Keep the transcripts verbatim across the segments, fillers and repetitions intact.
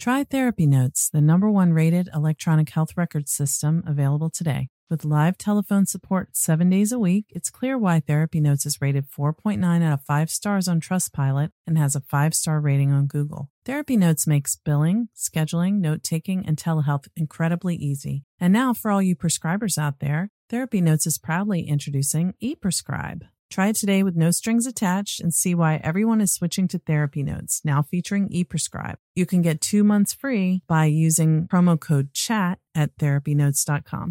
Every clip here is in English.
Try Therapy Notes, the number one rated electronic health record system available today. With live telephone support seven days a week, it's clear why Therapy Notes is rated four point nine out of five stars on Trustpilot and has a five-star rating on Google. Therapy Notes makes billing, scheduling, note-taking, and telehealth incredibly easy. And now, for all you prescribers out there, Therapy Notes is proudly introducing ePrescribe. Try it today with no strings attached and see why everyone is switching to Therapy Notes, now featuring ePrescribe. You can get two months free by using promo code CHAT at therapy notes dot com.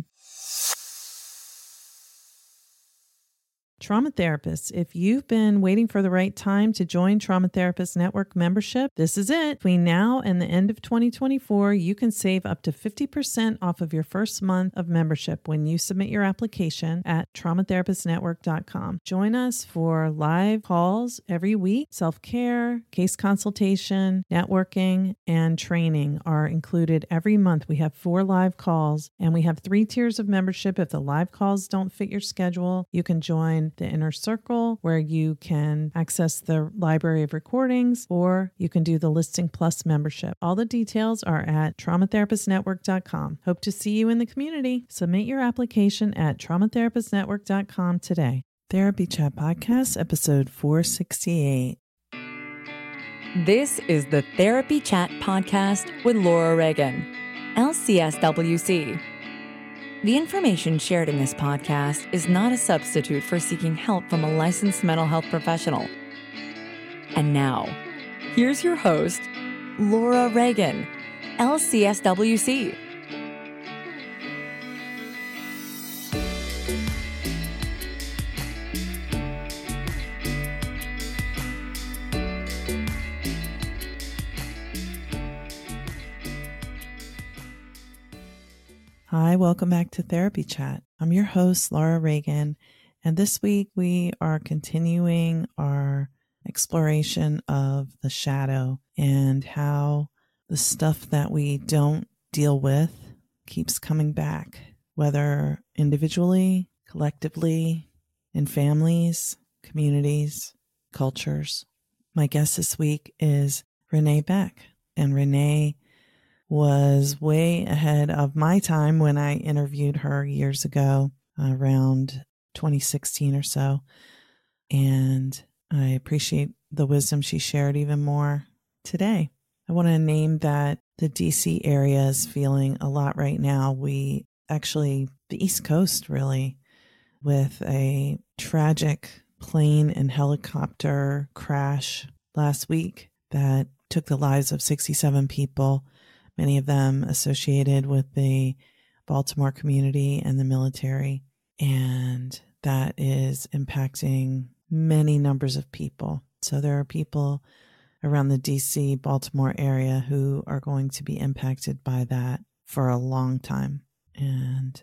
Trauma therapists, if you've been waiting for the right time to join Trauma Therapist Network membership, this is it. Between now and the end of twenty twenty-four, you can save up to fifty percent off of your first month of membership when you submit your application at trauma therapist network dot com. Join us for live calls every week. Self-care, case consultation, networking, and training are included every month. We have four live calls, and we have three tiers of membership. If the live calls don't fit your schedule, you can join the Inner Circle, where you can access the library of recordings, or you can do the Listing Plus membership. All the details are at trauma therapist network dot com. Hope to see you in the community. Submit your application at trauma therapist network dot com today. Therapy Chat Podcast, episode four sixty-eight. This is the Therapy Chat Podcast with Laura Reagan, L C S W C. The information shared in this podcast is not a substitute for seeking help from a licensed mental health professional. And now, here's your host, Laura Reagan, L C S W C. Hi, welcome back to Therapy Chat. I'm your host, Laura Reagan, and this week we are continuing our exploration of the shadow and how the stuff that we don't deal with keeps coming back, whether individually, collectively, in families, communities, cultures. My guest this week is Renee Beck, and Renee was way ahead of my time when I interviewed her years ago, uh, around twenty sixteen or so. And I appreciate the wisdom she shared even more today. I want to name that the D C area is feeling a lot right now. We actually, the East Coast really, with a tragic plane and helicopter crash last week that took the lives of sixty-seven people. Many of them associated with the Baltimore community and the military. And that is impacting many numbers of people. So there are people around the D C, Baltimore area who are going to be impacted by that for a long time. And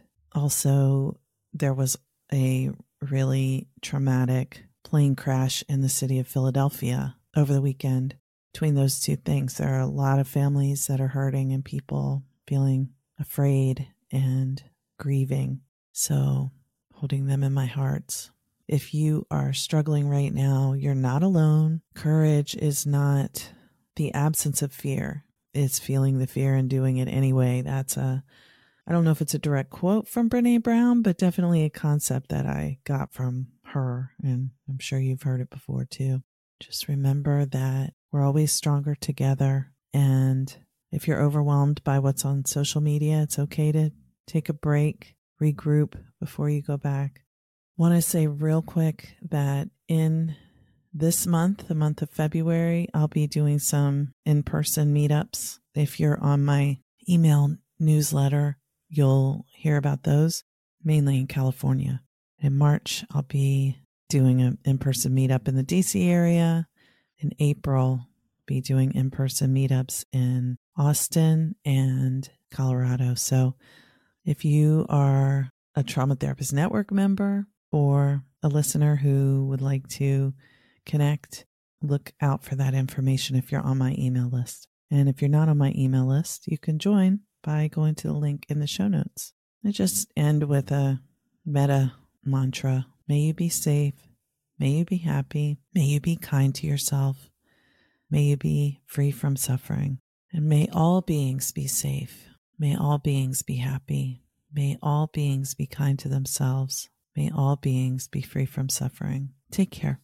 also there was a really traumatic plane crash in the city of Philadelphia over the weekend. Between those two things, there are a lot of families that are hurting and people feeling afraid and grieving. So holding them in my heart. If you are struggling right now, you're not alone. Courage is not the absence of fear. It's feeling the fear and doing it anyway. That's a, I don't know if it's a direct quote from Brené Brown, but definitely a concept that I got from her. And I'm sure you've heard it before too. Just remember that we're always stronger together. And if you're overwhelmed by what's on social media, it's okay to take a break, regroup before you go back. Want to say real quick that in this month, the month of February, I'll be doing some in-person meetups. If you're on my email newsletter, you'll hear about those, mainly in California. In March, I'll be doing an in-person meetup in the D C area. In April, be doing in-person meetups in Austin and Colorado. So if you are a Trauma Therapist Network member or a listener who would like to connect, look out for that information if you're on my email list. And if you're not on my email list, you can join by going to the link in the show notes. I just end with a meta mantra. May you be safe. May you be happy. May you be kind to yourself. May you be free from suffering. And may all beings be safe. May all beings be happy. May all beings be kind to themselves. May all beings be free from suffering. Take care.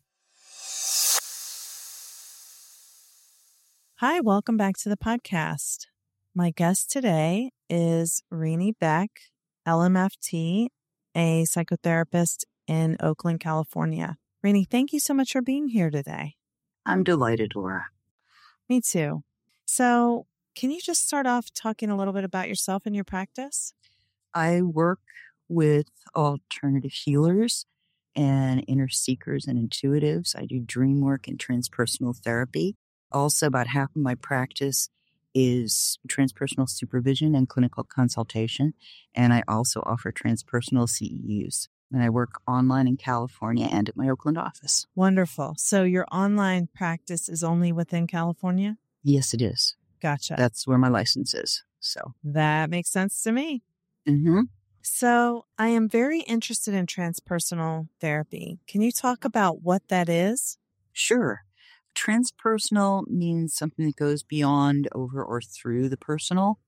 Hi, welcome back to the podcast. My guest today is Renee Beck, L M F T, a psychotherapist in Oakland, California. Renee, thank you so much for being here today. I'm delighted, Laura. Me too. So, can you just start off talking a little bit about yourself and your practice? I work with alternative healers and inner seekers and intuitives. I do dream work and transpersonal therapy. Also, about half of my practice is transpersonal supervision and clinical consultation. And I also offer transpersonal C E Us. And I work online in California and at my Oakland office. Wonderful. So your online practice is only within California? Yes, it is. Gotcha. That's where my license is. So that makes sense to me. Mm-hmm. So I am very interested in transpersonal therapy. Can you talk about what that is? Sure. Transpersonal means something that goes beyond, over, or through the personal.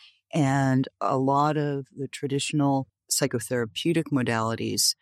And a lot of the traditional psychotherapeutic modalities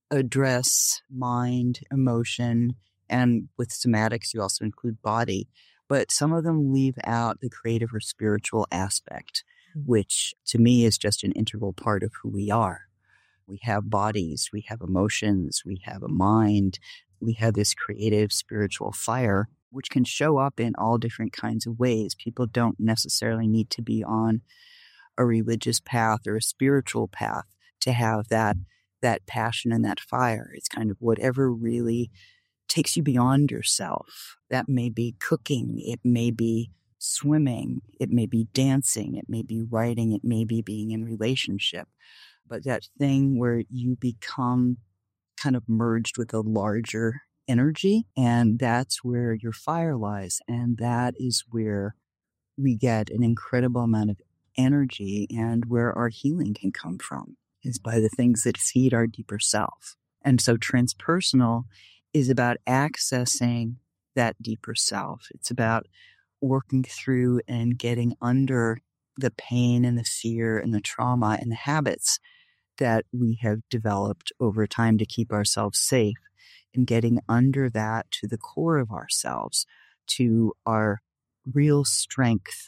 address mind, emotion, and with somatics, you also include body. But some of them leave out the creative or spiritual aspect, which to me is just an integral part of who we are. We have bodies, we have emotions, we have a mind, we have this creative spiritual fire, which can show up in all different kinds of ways. People don't necessarily need to be on a religious path or a spiritual path to have that that passion and that fire. It's kind of whatever really takes you beyond yourself. That may be cooking, it may be swimming, it may be dancing, it may be writing, it may be being in relationship. But that thing where you become kind of merged with a larger energy, and that's where your fire lies. And that is where we get an incredible amount of energy, and where our healing can come from is by the things that feed our deeper self. And so transpersonal is about accessing that deeper self. It's about working through and getting under the pain and the fear and the trauma and the habits that we have developed over time to keep ourselves safe, and getting under that to the core of ourselves, to our real strength,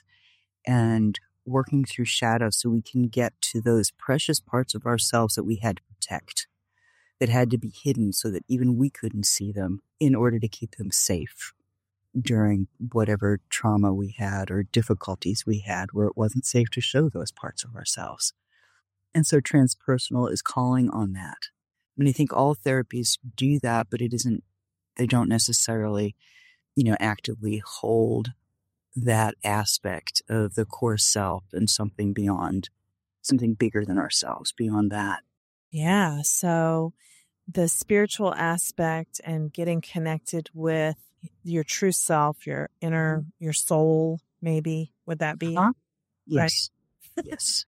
and working through shadow so we can get to those precious parts of ourselves that we had to protect, that had to be hidden so that even we couldn't see them in order to keep them safe during whatever trauma we had or difficulties we had where it wasn't safe to show those parts of ourselves. And so transpersonal is calling on that. I mean, I think all therapies do that, but it isn't, they don't necessarily, you know, actively hold that aspect of the core self and something beyond, something bigger than ourselves, beyond that. Yeah. So the spiritual aspect and getting connected with your true self, your inner, your soul, maybe, would that be? Huh? Yes. Right? Yes.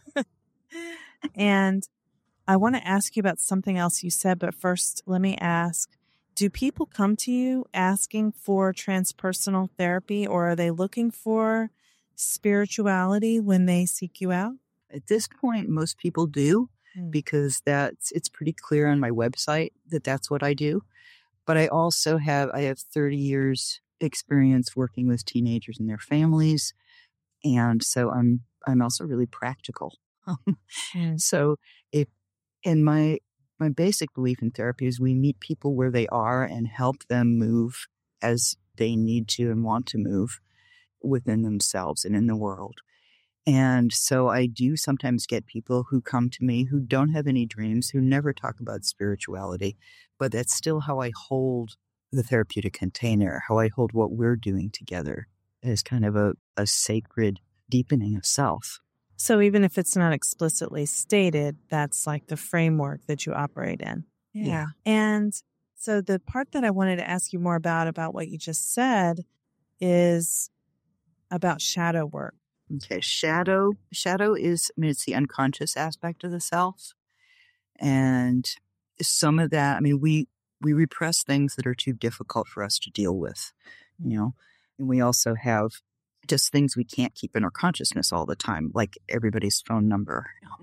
And I want to ask you about something else you said, but first let me ask, do people come to you asking for transpersonal therapy, or are they looking for spirituality when they seek you out? At this point, most people do, Mm. because that's, it's pretty clear on my website that that's what I do. But I also have, I have thirty years experience working with teenagers and their families. And so I'm, I'm also really practical. Mm. So if, in my, my basic belief in therapy is we meet people where they are and help them move as they need to and want to move within themselves and in the world. And so I do sometimes get people who come to me who don't have any dreams, who never talk about spirituality, but that's still how I hold the therapeutic container, how I hold what we're doing together as kind of a, a sacred deepening of self. So even if it's not explicitly stated, that's like the framework that you operate in. Yeah. Yeah. And so the part that I wanted to ask you more about, about what you just said, is about shadow work. Okay. Shadow. Shadow is, I mean, it's the unconscious aspect of the self. And some of that, I mean, we, we repress things that are too difficult for us to deal with, you know, and we also have just things we can't keep in our consciousness all the time, like everybody's phone number,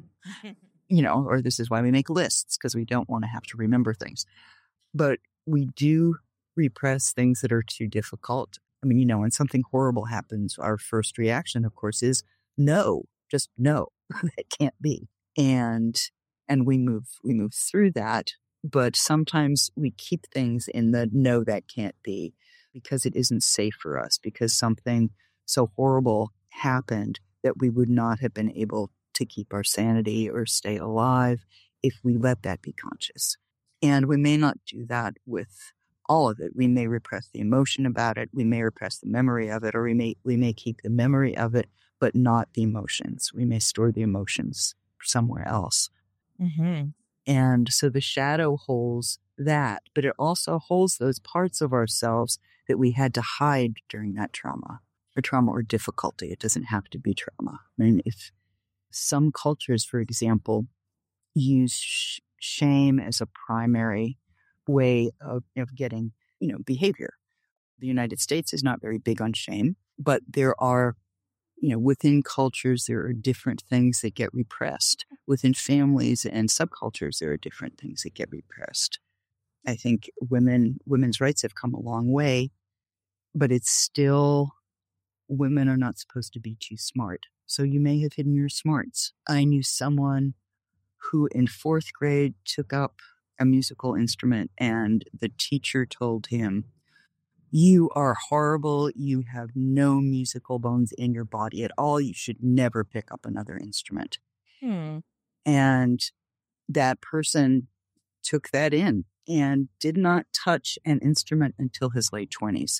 you know, or this is why we make lists, because we don't want to have to remember things. But we do repress things that are too difficult. I mean, you know, when something horrible happens, our first reaction, of course, is no, just no, that can't be. And, and we move, we move through that. But sometimes we keep things in the no, that can't be, because it isn't safe for us, because something so horrible happened that we would not have been able to keep our sanity or stay alive if we let that be conscious. And we may not do that with all of it. We may repress the emotion about it. We may repress the memory of it, or we may, we may keep the memory of it, but not the emotions. We may store the emotions somewhere else. Mm-hmm. And so the shadow holds that, but it also holds those parts of ourselves that we had to hide during that trauma, or trauma or difficulty. It doesn't have to be trauma. I mean, if some cultures, for example, use sh- shame as a primary way of, of getting, you know, behavior. The United States is not very big on shame, but there are, you know, within cultures, there are different things that get repressed. Within families and subcultures, there are different things that get repressed. I think women, women's rights have come a long way, but it's still, women are not supposed to be too smart. So you may have hidden your smarts. I knew someone who in fourth grade took up a musical instrument, and the teacher told him, "You are horrible. You have no musical bones in your body at all. You should never pick up another instrument." Hmm. And that person took that in and did not touch an instrument until his late twenties.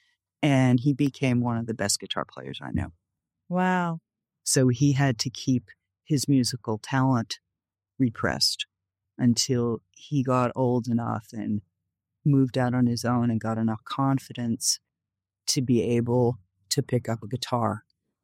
And he became one of the best guitar players I know. Wow. So he had to keep his musical talent repressed until he got old enough and moved out on his own and got enough confidence to be able to pick up a guitar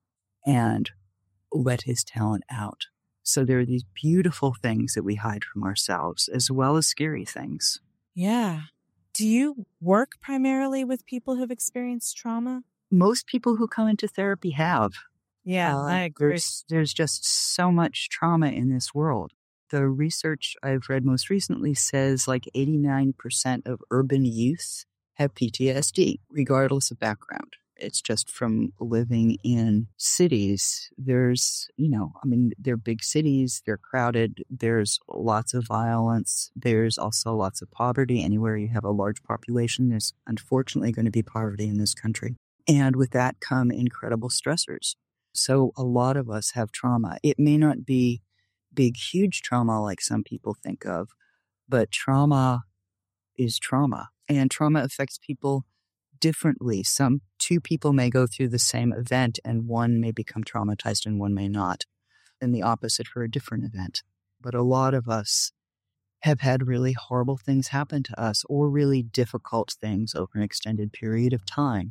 and let his talent out. So there are these beautiful things that we hide from ourselves, as well as scary things. Yeah. Do you work primarily with people who've experienced trauma? Most people who come into therapy have. Yeah, Uh, I agree. There's, there's just so much trauma in this world. The research I've read most recently says like eighty-nine percent of urban youth have P T S D, regardless of background. It's just from living in cities. There's, you know, I mean, they're big cities, they're crowded, there's lots of violence, there's also lots of poverty. Anywhere you have a large population, there's unfortunately going to be poverty in this country. And with that come incredible stressors. So a lot of us have trauma. It may not be big, huge trauma like some people think of, but trauma is trauma, and trauma affects people differently. Some two people may go through the same event, and one may become traumatized and one may not, and the opposite for a different event. But a lot of us have had really horrible things happen to us, or really difficult things over an extended period of time.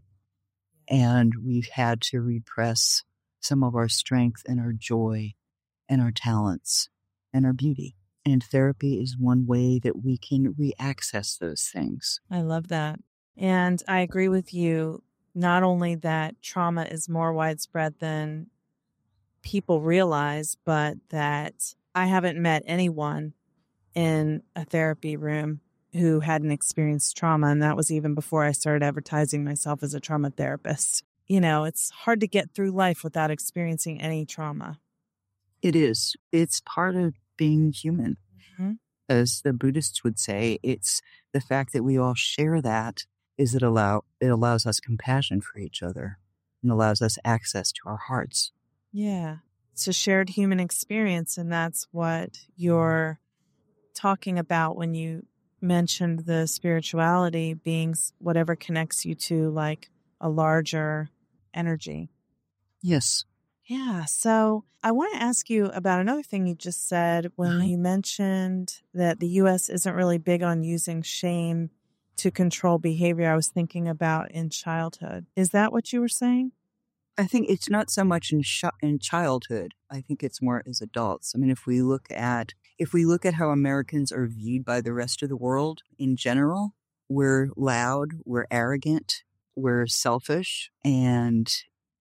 And we've had to repress some of our strength and our joy and our talents and our beauty. And therapy is one way that we can re-access those things. I love that. And I agree with you, not only that trauma is more widespread than people realize, but that I haven't met anyone in a therapy room who hadn't experienced trauma. And that was even before I started advertising myself as a trauma therapist. You know, it's hard to get through life without experiencing any trauma. It is. It's part of being human. Mm-hmm. As the Buddhists would say, it's the fact that we all share that is it allow it allows us compassion for each other and allows us access to our hearts. Yeah. It's a shared human experience, and that's what you're talking about when you mentioned the spirituality being whatever connects you to like a larger energy. Yes. Yeah. So I want to ask you about another thing you just said when you mentioned that the U S isn't really big on using shame to control behavior. I was thinking about in childhood. Is that what you were saying? I think it's not so much in sh- in childhood. I think it's more as adults. I mean, if we look at if we look at how Americans are viewed by the rest of the world in general, we're loud, we're arrogant, we're selfish, and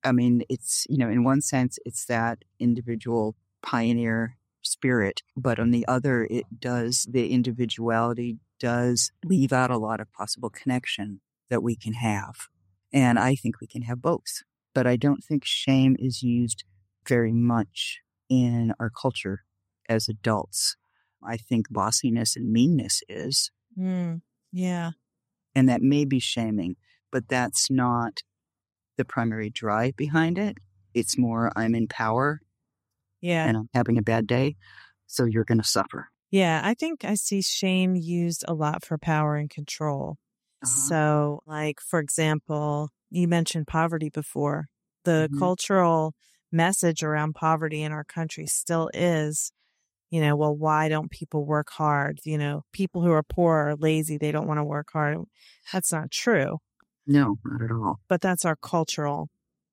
I mean, it's, you know, in one sense, it's that individual pioneer spirit, but on the other, it does, the individuality does leave out a lot of possible connection that we can have. And I think we can have both. But I don't think shame is used very much in our culture as adults. I think bossiness and meanness is. Mm, yeah. And that may be shaming, but that's not the primary drive behind it. It's more, I'm in power. Yeah. And I'm having a bad day, so you're going to suffer. Yeah, I think I see shame used a lot for power and control. Uh-huh. So, like, for example, you mentioned poverty before. The mm-hmm. cultural message around poverty in our country still is, you know, well, why don't people work hard? You know, people who are poor are lazy. They don't want to work hard. That's not true. No, not at all. But that's our cultural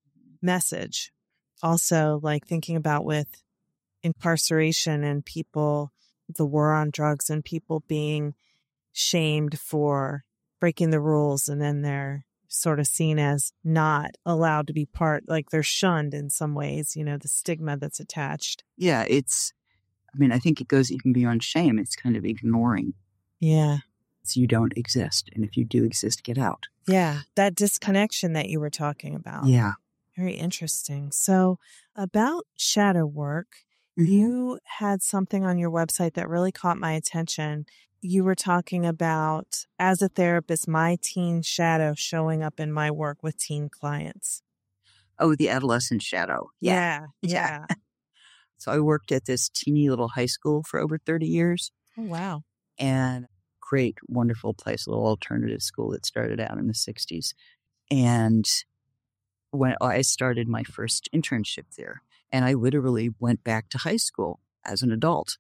message. Also, like thinking about with incarceration and people, the war on drugs and people being shamed for breaking the rules, and then they're sort of seen as not allowed to be part, like they're shunned in some ways, you know, the stigma that's attached. Yeah, it's, I mean, I think it goes even beyond shame. It's kind of ignoring. Yeah. So you don't exist. And if you do exist, get out. Yeah. That disconnection that you were talking about. Yeah. Very interesting. So about shadow work, mm-hmm. you had something on your website that really caught my attention. You were talking about, as a therapist, my teen shadow showing up in my work with teen clients. Oh, the adolescent shadow. Yeah. Yeah. yeah. So I worked at this teeny little high school for over thirty years. Oh, wow. And great, wonderful place, a little alternative school that started out in the sixties. And when I started my first internship there, and I literally went back to high school as an adult.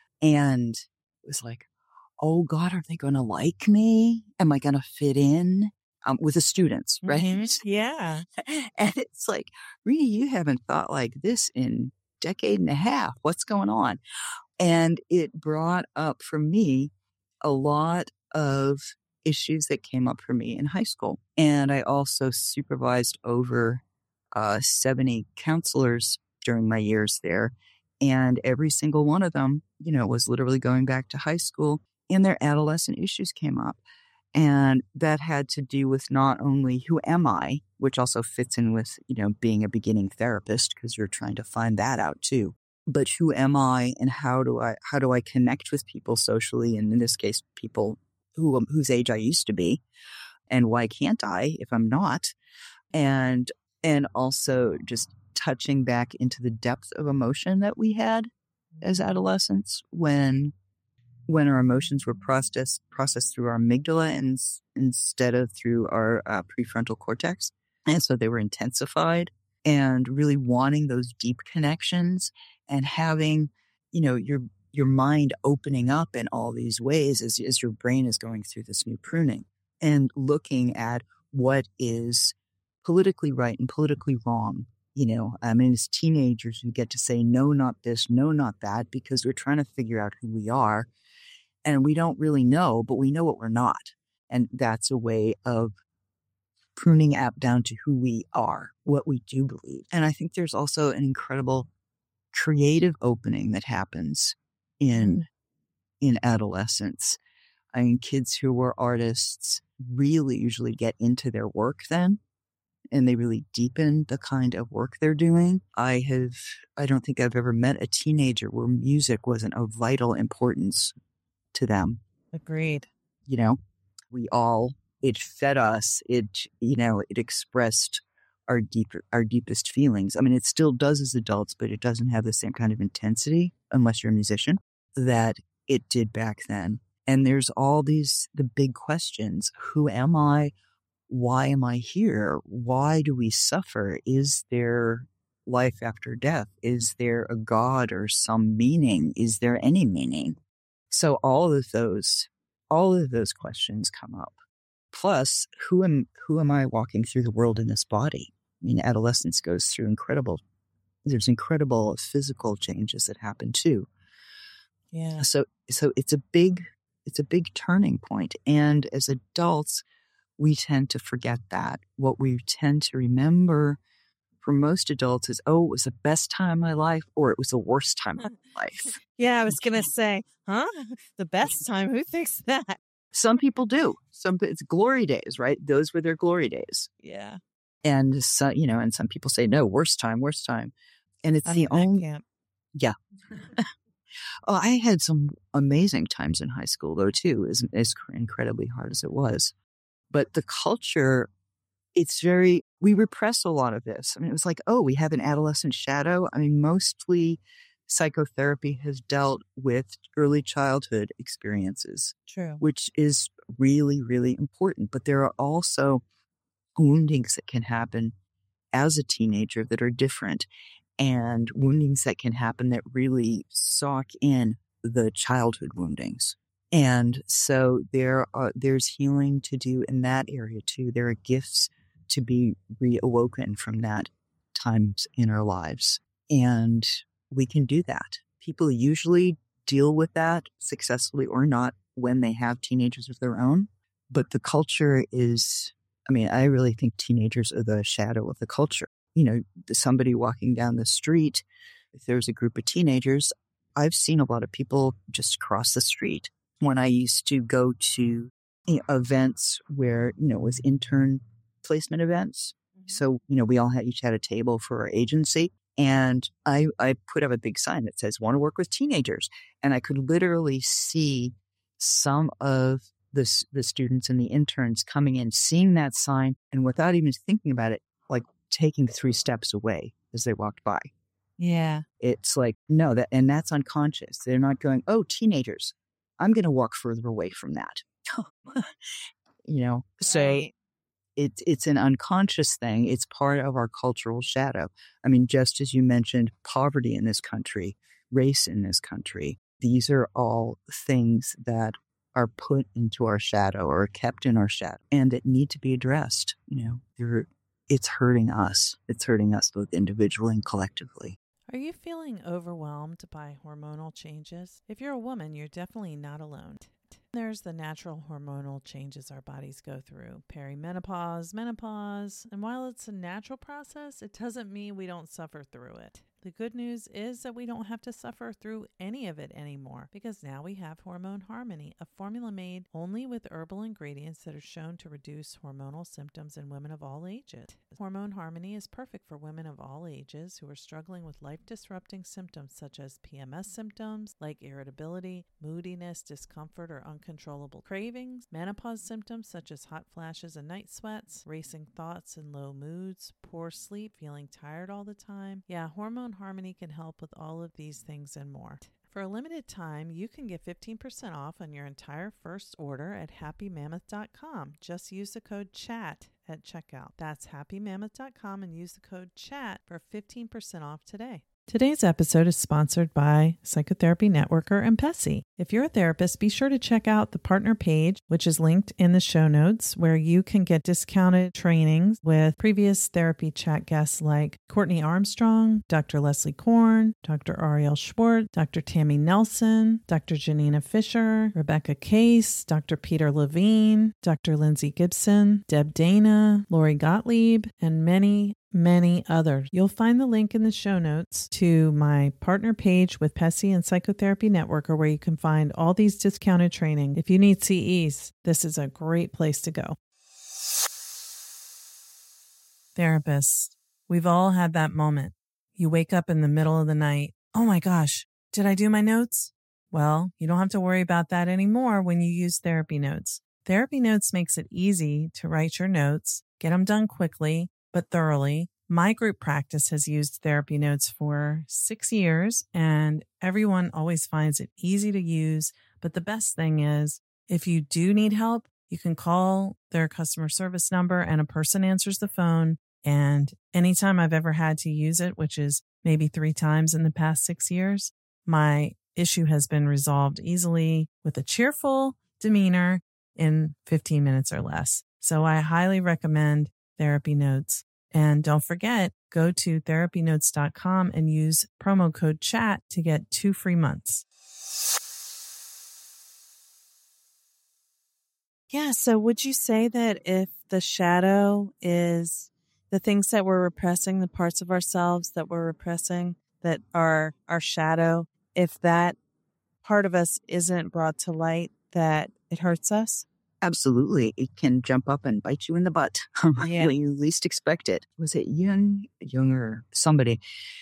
And it was like, oh God, are they going to like me? Am I going to fit in um, with the students, right? Mm-hmm. Yeah. And it's like, Rita, you haven't thought like this in a decade and a half. What's going on? And it brought up for me a lot of issues that came up for me in high school. And I also supervised over uh, seventy counselors during my years there. And every single one of them, you know, was literally going back to high school, and their adolescent issues came up. And that had to do with not only who am I, which also fits in with, you know, being a beginning therapist, because you're trying to find that out too. But who am I, and how do I how do I connect with people socially? And in this case, people who whose age I used to be, and why can't I if I'm not? And and also just touching back into the depth of emotion that we had as adolescents when when our emotions were processed processed through our amygdala and, instead of through our uh, prefrontal cortex. And so they were intensified, and really wanting those deep connections and having, you know, your your mind opening up in all these ways as, as your brain is going through this new pruning, and looking at what is politically right and politically wrong. You know, I mean, as teenagers, we get to say, no, not this, no, not that, because we're trying to figure out who we are. And we don't really know, but we know what we're not. And that's a way of pruning out down to who we are, what we do believe. And I think there's also an incredible creative opening that happens in, mm. in adolescence. I mean, kids who were artists really usually get into their work then, and they really deepen the kind of work they're doing. I have, I don't think I've ever met a teenager where music wasn't of vital importance to them. Agreed. You know, we all, it fed us, it, you know, it expressed our deeper, our deepest feelings. I mean, it still does as adults, but it doesn't have the same kind of intensity, unless you're a musician, that it did back then. And there's all these, the big questions. Who am I? Why am I here? Why do we suffer? Is there life after death? Is there a God or some meaning? Is there any meaning? So all of those, all of those questions come up. Plus, who am, who am I walking through the world in this body? I mean, adolescence goes through incredible, there's incredible physical changes that happen too. Yeah. So, so it's a big, it's a big turning point. And as adults, we tend to forget that. What we tend to remember for most adults is, oh, it was the best time of my life or it was the worst time of my life. Yeah, I was going to say, huh? The best time? Who thinks that? Some people do. Some it's glory days, right? Those were their glory days. Yeah. And so, you know, and some people say, no, worst time, worst time. And it's I'm the in that only, camp. yeah. Oh, I had some amazing times in high school though, too, as, as incredibly hard as it was. But the culture, it's very, we repress a lot of this. I mean, it was like, oh, we have an adolescent shadow. I mean, mostly psychotherapy has dealt with early childhood experiences. True. Which is really, really important. But there are also woundings that can happen as a teenager that are different, and woundings that can happen that really sock in the childhood woundings. And so there are, there's healing to do in that area too. There are gifts to be reawoken from that times in our lives. And we can do that. People usually deal with that successfully or not when they have teenagers of their own. But the culture is, I mean, I really think teenagers are the shadow of the culture. You know, somebody walking down the street, if there's a group of teenagers, I've seen a lot of people just cross the street. When I used to go to you know, events where, you know, it was intern placement events. Mm-hmm. So, you know, we all had each had a table for our agency. And I, I put up a big sign that says, want to work with teenagers. And I could literally see some of the, the students and the interns coming in, seeing that sign, and without even thinking about it, like taking three steps away as they walked by. Yeah. It's like, no, that, and that's unconscious. They're not going, oh, teenagers, I'm going to walk further away from that. you know, right. So it's, it's an unconscious thing. It's part of our cultural shadow. I mean, just as you mentioned, poverty in this country, race in this country, these are all things that are put into our shadow or kept in our shadow and that need to be addressed. You know, they're, it's hurting us. It's hurting us both individually and collectively. Are you feeling overwhelmed by hormonal changes? If you're a woman, you're definitely not alone. There's the natural hormonal changes our bodies go through, perimenopause, menopause, and while it's a natural process, it doesn't mean we don't suffer through it. The good news is that we don't have to suffer through any of it anymore because now we have Hormone Harmony, a formula made only with herbal ingredients that are shown to reduce hormonal symptoms in women of all ages. Hormone Harmony is perfect for women of all ages who are struggling with life-disrupting symptoms such as P M S symptoms like irritability, moodiness, discomfort, or uncontrollable cravings, menopause symptoms such as hot flashes and night sweats, racing thoughts and low moods, poor sleep, feeling tired all the time. Yeah, Hormone Harmony can help with all of these things and more. For a limited time, you can get fifteen percent off on your entire first order at happy mammoth dot com. Just use the code CHAT at checkout. That's happy mammoth dot com and use the code CHAT for fifteen percent off today. Today's episode is sponsored by Psychotherapy Networker and Pessy. If you're a therapist, be sure to check out the partner page, which is linked in the show notes, where you can get discounted trainings with previous therapy chat guests like Courtney Armstrong, Doctor Leslie Korn, Doctor Ariel Schwartz, Doctor Tammy Nelson, Doctor Janina Fisher, Rebecca Case, Doctor Peter Levine, Doctor Lindsay Gibson, Deb Dana, Lori Gottlieb, and many many others. You'll find the link in the show notes to my partner page with Pessy and Psychotherapy Networker, where you can find all these discounted training. If you need C Es, this is a great place to go. Therapists, we've all had that moment. You wake up in the middle of the night. Oh my gosh, did I do my notes? Well, you don't have to worry about that anymore when you use Therapy Notes. Therapy Notes makes it easy to write your notes, get them done quickly, but thoroughly. My group practice has used Therapy Notes for six years, and everyone always finds it easy to use. But the best thing is, if you do need help, you can call their customer service number and a person answers the phone. And anytime I've ever had to use it, which is maybe three times in the past six years, my issue has been resolved easily with a cheerful demeanor in fifteen minutes or less. So I highly recommend Therapy Notes. And don't forget, go to therapy notes dot com and use promo code CHAT to get two free months. Yeah, so would you say that if the shadow is the things that we're repressing, the parts of ourselves that we're repressing, that are our shadow, if that part of us isn't brought to light, that it hurts us? Absolutely. It can jump up and bite you in the butt Yeah. when you least expect it. Was it Jung, Jung or somebody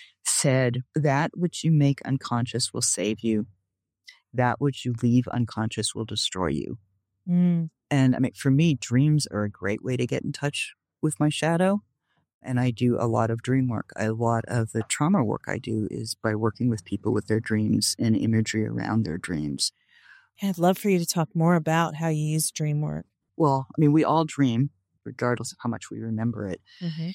said, that which you make unconscious will save you. That which you leave unconscious will destroy you. Mm. And I mean, for me, dreams are a great way to get in touch with my shadow. And I do a lot of dream work. A lot of the trauma work I do is by working with people with their dreams and imagery around their dreams. I'd love for you to talk more about how you use dream work. Well, I mean, we all dream, regardless of how much we remember it. Mm-hmm.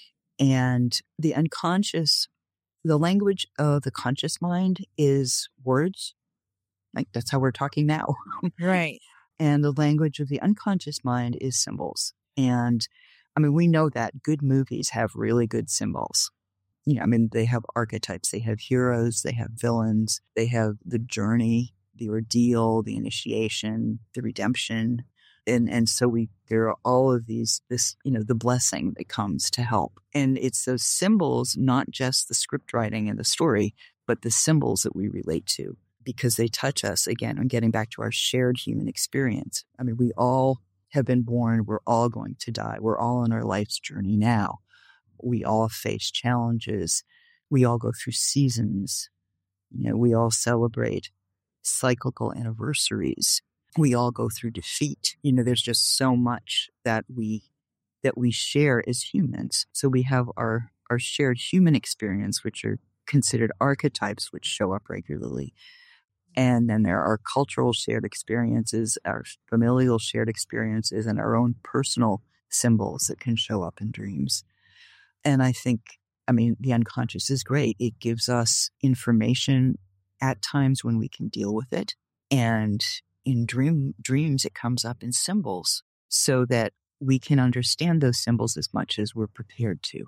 And the unconscious, the language of the conscious mind is words. Like, that's how we're talking now. Right. And the language of the unconscious mind is symbols. And I mean, we know that good movies have really good symbols. You know, I mean, they have archetypes, they have heroes, they have villains, they have the journey, the ordeal, the initiation, the redemption. And and so we there are all of these, this, you know, the blessing that comes to help. And it's those symbols, not just the script writing and the story, but the symbols that we relate to, because they touch us. Again, I'm getting back to our shared human experience. I mean, we all have been born. We're all going to die. We're all on our life's journey now. We all face challenges. We all go through seasons. You know, we all celebrate cyclical anniversaries. We all go through defeat. You know, there's just so much that we that we share as humans. So we have our our shared human experience, which are considered archetypes, which show up regularly. And then there are cultural shared experiences, our familial shared experiences, and our own personal symbols that can show up in dreams. And I think, I mean, the unconscious is great. It gives us information at times when we can deal with it. And in dream dreams, it comes up in symbols so that we can understand those symbols as much as we're prepared to.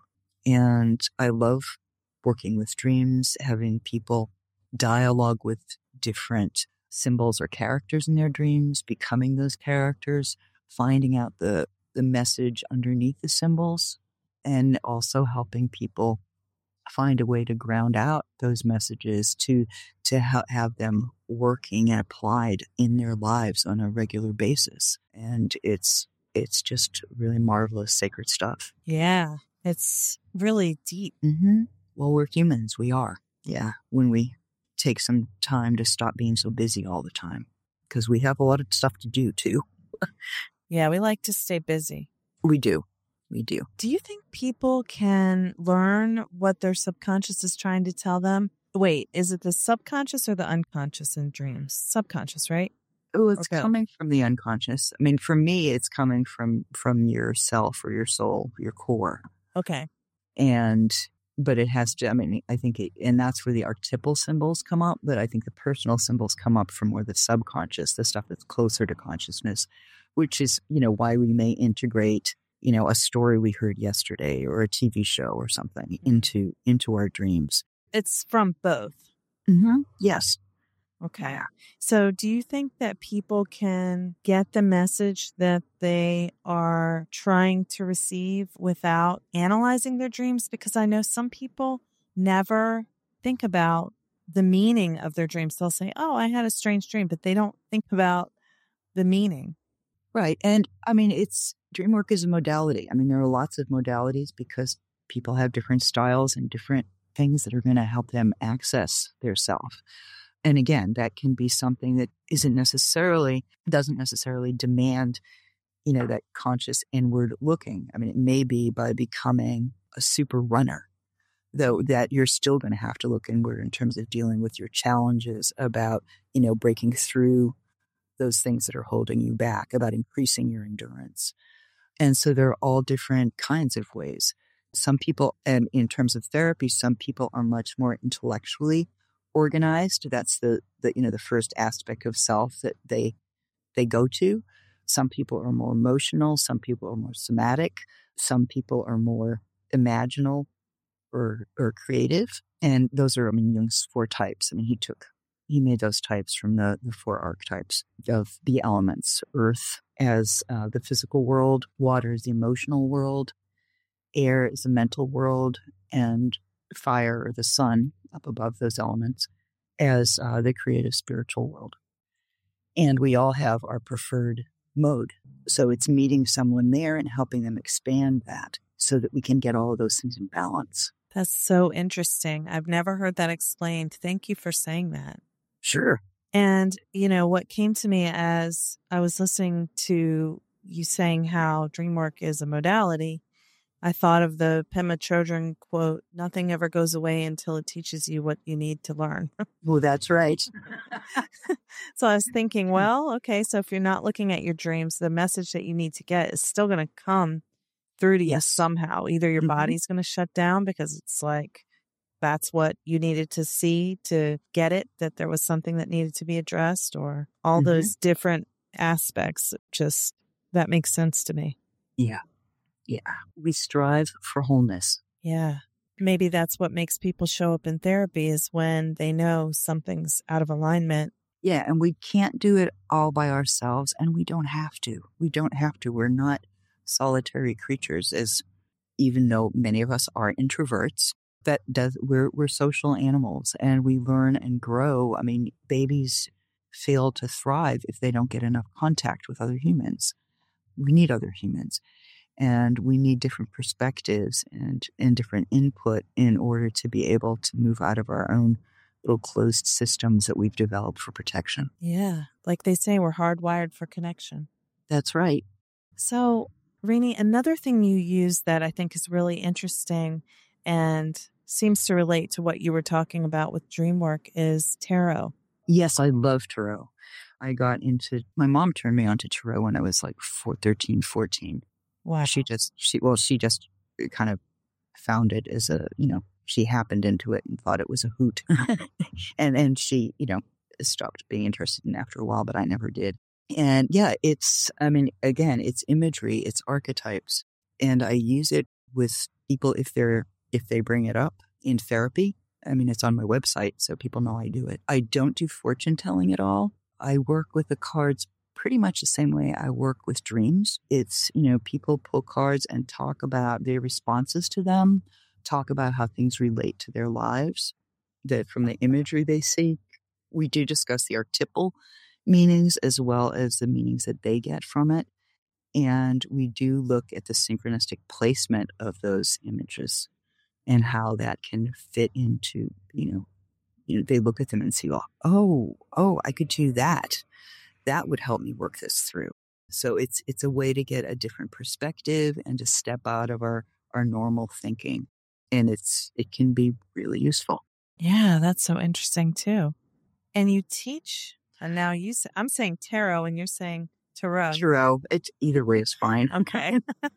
And I love working with dreams, having people dialogue with different symbols or characters in their dreams, becoming those characters, finding out the, the message underneath the symbols, and also helping people find a way to ground out those messages to to ha- have them working and applied in their lives on a regular basis. And it's it's just really marvelous, sacred stuff. Yeah, it's really deep. Mm-hmm. Well, we're humans. We are. Yeah. When we take some time to stop being so busy all the time, because we have a lot of stuff to do too. Yeah, we like to stay busy. We do. We do. Do you think people can learn what their subconscious is trying to tell them? Wait, is it the subconscious or the unconscious in dreams? Subconscious, right? Oh, it's Okay. coming from the unconscious. I mean, for me, it's coming from from yourself or your soul, your core. Okay. And but it has to, I mean, I think, it, and that's where the archetypal symbols come up, but I think the personal symbols come up from more the subconscious, the stuff that's closer to consciousness, which is, you know, why we may integrate, you know, a story we heard yesterday or a T V show or something into, into our dreams. It's from both. Mm-hmm. Yes. Okay. So do you think that people can get the message that they are trying to receive without analyzing their dreams? Because I know some people never think about the meaning of their dreams. They'll say, oh, I had a strange dream, but they don't think about the meaning. Right. And I mean, it's dream work is a modality. I mean, there are lots of modalities because people have different styles and different things that are going to help them access their self. And again, that can be something that isn't necessarily, doesn't necessarily demand, you know, that conscious inward looking. I mean, it may be by becoming a super runner, though, that you're still going to have to look inward in terms of dealing with your challenges about, you know, breaking through those things that are holding you back, about increasing your endurance. And so there are all different kinds of ways. Some people, and in terms of therapy, some people are much more intellectually organized. That's the, the, you know, the first aspect of self that they, they go to. Some people are more emotional. Some people are more somatic. Some people are more imaginal or, or creative. And those are, I mean, Jung's four types. I mean, he took, he made those types from the, the four archetypes of the elements: earth as uh, the physical world, water as the emotional world, Air is a mental world, and fire, or the sun, up above those elements, as uh, the creative spiritual world. And we all have our preferred mode. So it's meeting someone there and helping them expand that so that we can get all of those things in balance. That's so interesting. I've never heard that explained. Thank you for saying that. Sure. And, you know, what came to me as I was listening to you saying how dream work is a modality, I thought of the Pema Chodron quote, "Nothing ever goes away until it teaches you what you need to learn." Well, that's right. So I was thinking, well, okay, so if you're not looking at your dreams, the message that you need to get is still going to come through to you Yes. somehow. Either your Mhm. body's going to shut down because it's like that's what you needed to see to get it, that there was something that needed to be addressed, or all Mhm. those different aspects. Just that makes sense to me. Yeah. Yeah. We strive for wholeness. Yeah. Maybe that's what makes people show up in therapy, is when they know something's out of alignment. Yeah. And we can't do it all by ourselves, and we don't have to. We don't have to. We're not solitary creatures, as even though many of us are introverts. That does we're we're social animals, and we learn and grow. I mean, babies fail to thrive if they don't get enough contact with other humans. We need other humans, and we need different perspectives and, and different input in order to be able to move out of our own little closed systems that we've developed for protection. Yeah. Like they say, we're hardwired for connection. That's right. So, Rini, another thing you use that I think is really interesting and seems to relate to what you were talking about with dream work is tarot. Yes, I love tarot. I got into, my mom turned me on to tarot when I was like four, thirteen, fourteen. Wow. She just, she, well, she just kind of found it as a, you know, she happened into it and thought it was a hoot. and and she, you know, stopped being interested in it after a while, but I never did. And yeah, it's, I mean, again, it's imagery, it's archetypes. And I use it with people if they're, if they bring it up in therapy. I mean, it's on my website, so people know I do it. I don't do fortune telling at all. I work with the cards pretty much the same way I work with dreams. It's, you know, people pull cards and talk about their responses to them, talk about how things relate to their lives, that from the imagery they see. We do discuss the archetypal meanings as well as the meanings that they get from it. And we do look at the synchronistic placement of those images and how that can fit into, you know, you know, they look at them and see, oh, oh, oh, I could do that. That would help me work this through. So it's it's a way to get a different perspective and to step out of our, our normal thinking. And it's it can be really useful. Yeah, that's so interesting too. And you teach, and now you say, I'm saying tarot and you're saying tarot. Tarot, it's either way is fine. Okay.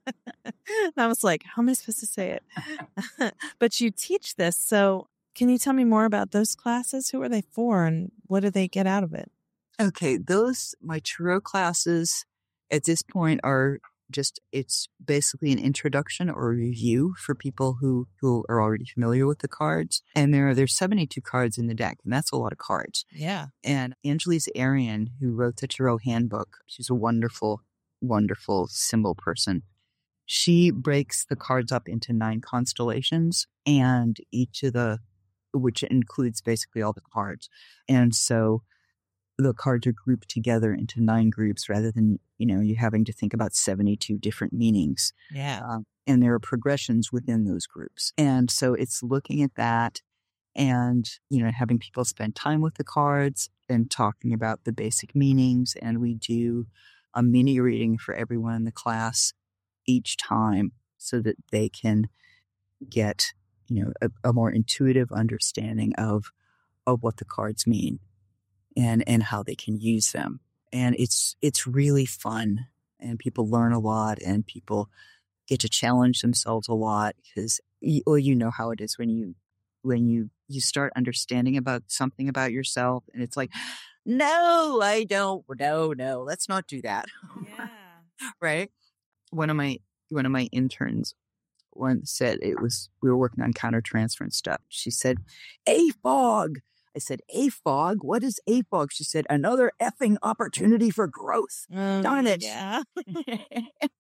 I was like, how am I supposed to say it? But you teach this. So can you tell me more about those classes? Who are they for and what do they get out of it? Okay, those, my tarot classes at this point are just, it's basically an introduction or a review for people who, who are already familiar with the cards. And there are, there's seventy-two cards in the deck, and that's a lot of cards. Yeah. And Angelise Arian, who wrote the Tarot Handbook, she's a wonderful, wonderful symbol person. She breaks the cards up into nine constellations, and each of the, which includes basically all the cards. And so the cards are grouped together into nine groups rather than, you know, you having to think about seventy-two different meanings. Yeah. Uh, and there are progressions within those groups. And so it's looking at that and, you know, having people spend time with the cards and talking about the basic meanings. And we do a mini reading for everyone in the class each time so that they can get, you know, a, a more intuitive understanding of, of what the cards mean. And, and how they can use them. And it's, it's really fun, and people learn a lot, and people get to challenge themselves a lot because, well, you know how it is when you, when you, you start understanding about something about yourself, and it's like, no, I don't, no, no, let's not do that. Yeah. Right. One of my, one of my interns once said, it was, we were working on countertransference stuff. She said, A fog. I said, A fog? What is A fog? She said, another effing opportunity for growth. Um, Darn it. Yeah.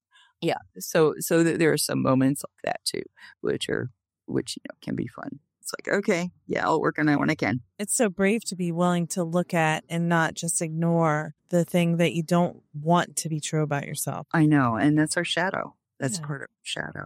Yeah. So, so th- there are some moments like that too, which are, which, you know, can be fun. It's like, okay, yeah, I'll work on that when I can. It's so brave to be willing to look at and not just ignore the thing that you don't want to be true about yourself. I know. And that's our shadow. That's Yeah. part of shadow.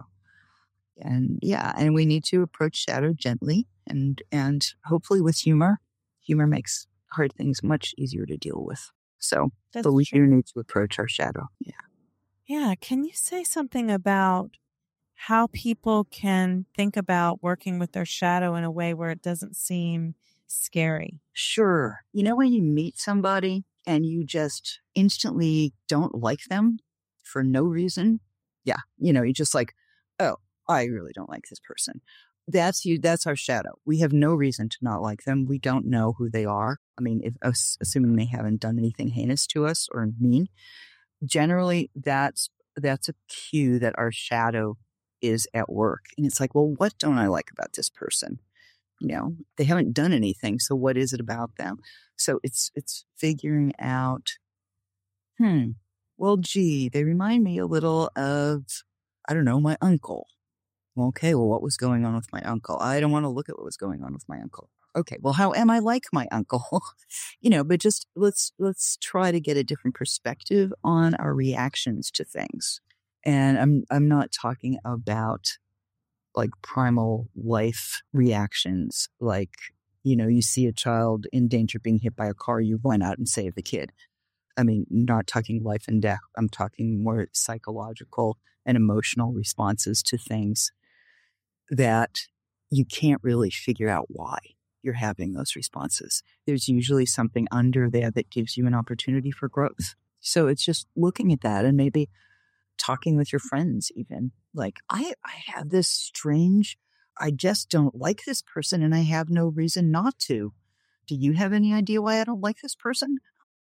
And yeah, and we need to approach shadow gently and, and hopefully with humor. Humor makes hard things much easier to deal with. So, That's but we true. do need to approach our shadow. Yeah. Yeah. Can you say something about how people can think about working with their shadow in a way where it doesn't seem scary? Sure. You know, when you meet somebody and you just instantly don't like them for no reason. Yeah. You know, you're just like, oh, I really don't like this person. That's you. That's our shadow. We have no reason to not like them. We don't know who they are. I mean, if, assuming they haven't done anything heinous to us or mean, generally that's, that's a cue that our shadow is at work. And it's like, well, what don't I like about this person? You know, they haven't done anything. So what is it about them? So it's, it's figuring out, hmm, well, gee, they remind me a little of, I don't know, my uncle. Okay, well, what was going on with my uncle? I don't want to look at what was going on with my uncle. Okay, well, how am I like my uncle? You know, but just let's, let's try to get a different perspective on our reactions to things. And I'm, I'm not talking about like primal life reactions. Like, you know, you see a child in danger being hit by a car, you run out and save the kid. I mean, not talking life and death. I'm talking more psychological and emotional responses to things that you can't really figure out why you're having those responses. There's usually something under there that gives you an opportunity for growth. So it's just looking at that and maybe talking with your friends even. Like, I, I have this strange, I just don't like this person and I have no reason not to. Do you have any idea why I don't like this person?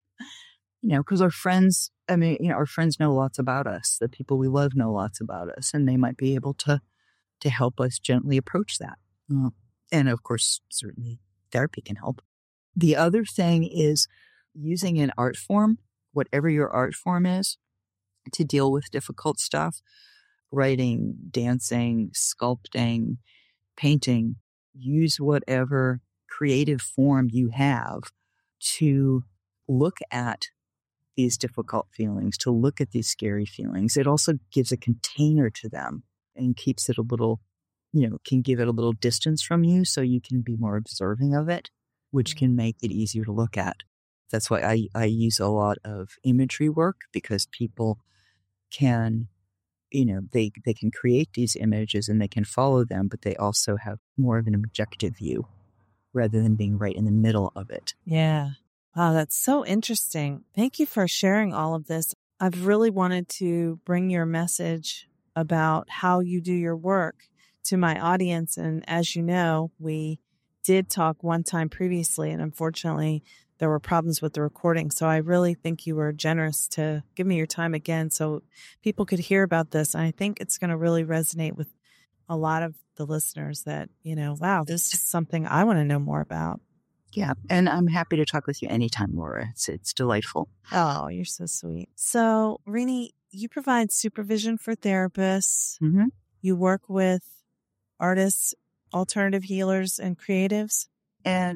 You know, because our friends, I mean, you know, our friends know lots about us. The people we love know lots about us, and they might be able to to help us gently approach that. Uh, and of course, certainly therapy can help. The other thing is using an art form, whatever your art form is, to deal with difficult stuff, writing, dancing, sculpting, painting. Use whatever creative form you have to look at these difficult feelings, to look at these scary feelings. It also gives a container to them and keeps it a little, you know, can give it a little distance from you so you can be more observing of it, which can make it easier to look at. That's why I, I use a lot of imagery work, because people can, you know, they, they can create these images and they can follow them, but they also have more of an objective view rather than being right in the middle of it. Yeah. Wow, that's so interesting. Thank you for sharing all of this. I've really wanted to bring your message about how you do your work to my audience. And as you know, we did talk one time previously, and unfortunately, there were problems with the recording. So I really think you were generous to give me your time again so people could hear about this. And I think it's going to really resonate with a lot of the listeners that, you know, wow, this is something I want to know more about. Yeah. And I'm happy to talk with you anytime, Laura. It's, it's delightful. Oh, you're so sweet. So, Rini, you provide supervision for therapists. Mm-hmm. You work with artists, alternative healers, and creatives. And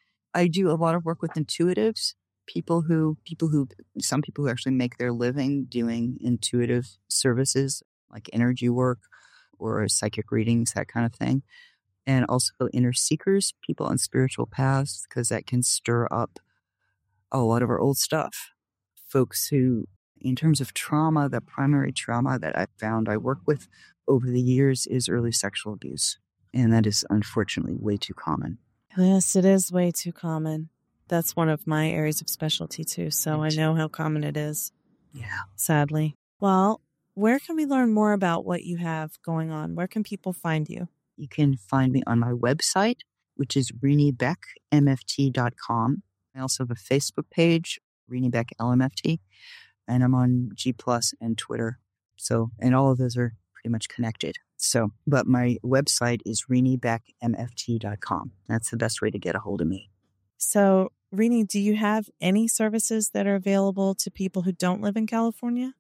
I do a lot of work with intuitives, people who, people who, some people who actually make their living doing intuitive services like energy work or psychic readings, that kind of thing. And also inner seekers, people on spiritual paths, because that can stir up a lot of our old stuff. Folks who, in terms of trauma, the primary trauma that I've found I work with over the years is early sexual abuse. And that is unfortunately way too common. Yes, it is way too common. That's one of my areas of specialty too. So I know how common it is. Yeah. Sadly. Well, where can we learn more about what you have going on? Where can people find you? You can find me on my website, which is rini beck m f t dot com. I also have a Facebook page, Rini Beck L M F T, and I'm on G Plus and Twitter. So, and all of those are pretty much connected. So, but my website is rini beck m f t dot com. That's the best way to get a hold of me. So, Rini, do you have any services that are available to people who don't live in California?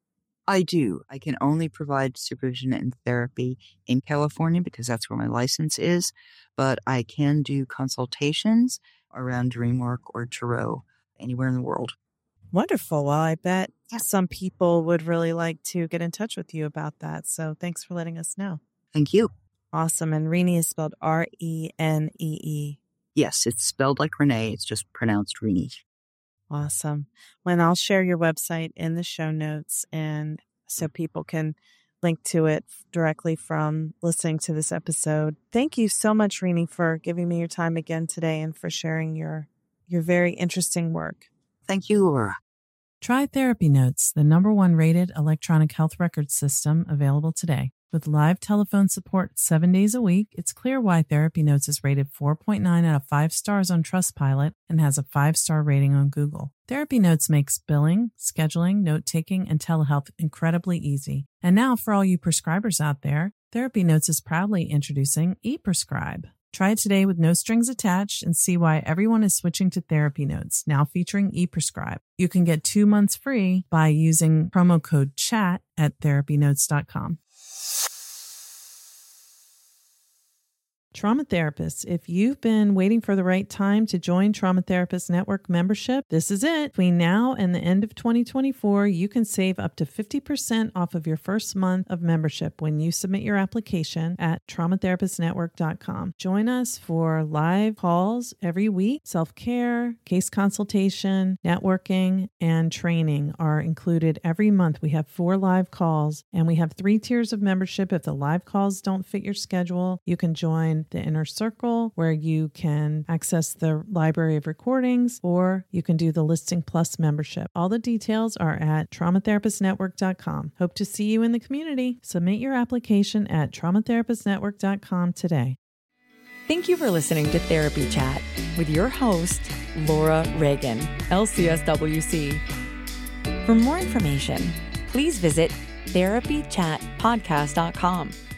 I do. I can only provide supervision and therapy in California because that's where my license is, but I can do consultations around dream work or tarot anywhere in the world. Wonderful. Well, I bet some people would really like to get in touch with you about that. So thanks for letting us know. Thank you. Awesome. And Renee is spelled R E N E E. Yes, it's spelled like Renee. It's just pronounced Renee. Awesome. Well, I'll share your website in the show notes, and so people can link to it directly from listening to this episode. Thank you so much, Renee, for giving me your time again today and for sharing your your very interesting work. Thank you, Laura. Try Therapy Notes, the number one rated electronic health record system available today. With live telephone support seven days a week, it's clear why Therapy Notes is rated four point nine out of five stars on Trustpilot and has a five-star rating on Google. Therapy Notes makes billing, scheduling, note-taking, and telehealth incredibly easy. And now for all you prescribers out there, Therapy Notes is proudly introducing ePrescribe. Try it today with no strings attached and see why everyone is switching to Therapy Notes, now featuring ePrescribe. You can get two months free by using promo code CHAT at therapy notes dot com. Trauma therapists, if you've been waiting for the right time to join Trauma Therapist Network membership, this is it. Between now and the end of twenty twenty-four, you can save up to fifty percent off of your first month of membership when you submit your application at trauma therapist network dot com. Join us for live calls every week. Self-care, case consultation, networking, and training are included every month. We have four live calls, and we have three tiers of membership. If the live calls don't fit your schedule, you can join the Inner Circle, where you can access the library of recordings, or you can do the Listing Plus membership. All the details are at trauma therapist network dot com. Hope to see you in the community. Submit your application at trauma therapist network dot com today. Thank you for listening to Therapy Chat with your host, Laura Reagan, L C S W C. For more information, please visit therapy chat podcast dot com